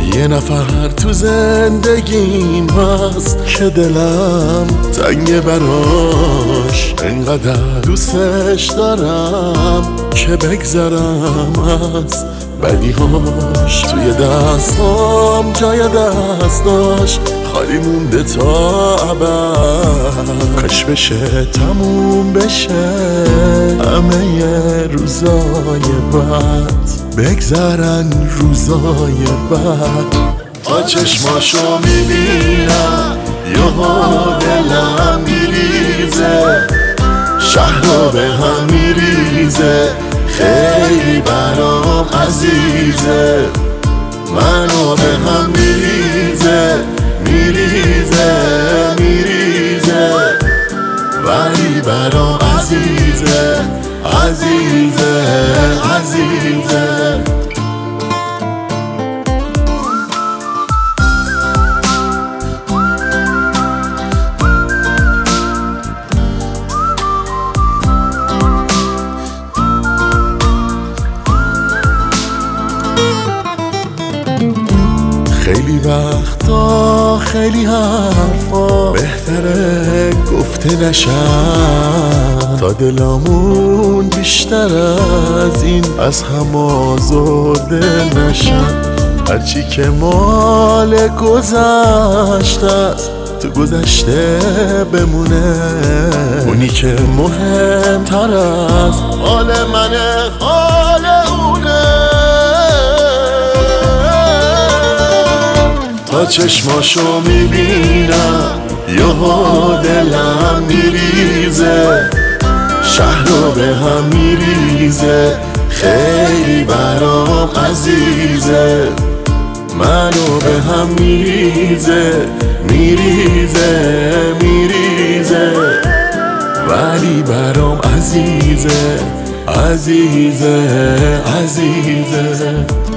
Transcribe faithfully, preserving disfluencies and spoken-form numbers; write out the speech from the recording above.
یه نفر تو زندگیم هست که دلم تنگه براش، انقدر دوستش دارم که بگذرم از بدیهاش. توی دستام جای دستاش خالی مونده تا ابد، کاش بشه تموم بشه همه روزای بد، بگذرن روزای بد. تا چشماشو میبینم یهو دلم میریزه، شهر رو به هم میریزه، خیلی برام عزیزه، منو به هم میریزه میریزه میریزه، ولی برام عزیزه عزیزه عزیزه. خیلی وقتا خیلی حرفا بهتره گفته نشن، تا دلامون بیشتر از این از هم آزرده نشن. هرچی که مال گذشته است تو گذشته بمونه، اونی که مهمتر است حال منه حال اونه. تا چشماشو میبینم یهو دلم میریزه، شهر رو به هم میریزه، خیلی برام عزیزه، منو به هم میریزه میریزه میریزه، ولی برام عزیزه عزیزه عزیزه.